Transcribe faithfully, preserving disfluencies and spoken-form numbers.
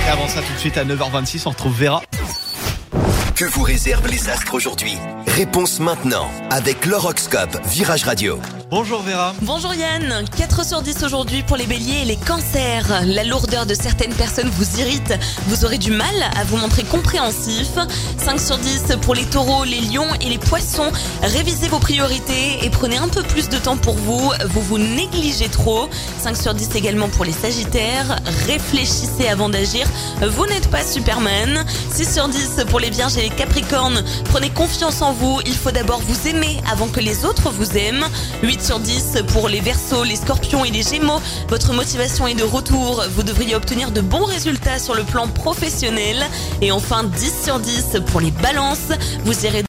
Et avant ça, tout de suite à neuf heures vingt-six, on retrouve Vera. Que vous réservent les astres aujourd'hui? Réponse maintenant avec l'horoscope Virage Radio. Bonjour Vera. Bonjour Yann, quatre sur dix aujourd'hui pour les béliers et les cancers. La lourdeur de certaines personnes vous irrite, vous aurez du mal à vous montrer compréhensif. cinq sur dix pour les taureaux, les lions et les poissons. Révisez vos priorités et prenez un peu plus de temps pour vous, vous vous négligez trop. cinq sur dix également pour les sagittaires, réfléchissez avant d'agir, vous n'êtes pas Superman. six sur dix pour les vierges et les capricornes, prenez confiance en vous, il faut d'abord vous aimer avant que les autres vous aiment. huit sur dix pour les verseaux, les scorpions et les gémeaux, votre motivation est de retour, vous devriez obtenir de bons résultats sur le plan professionnel. Et enfin dix sur dix pour les balances, vous irez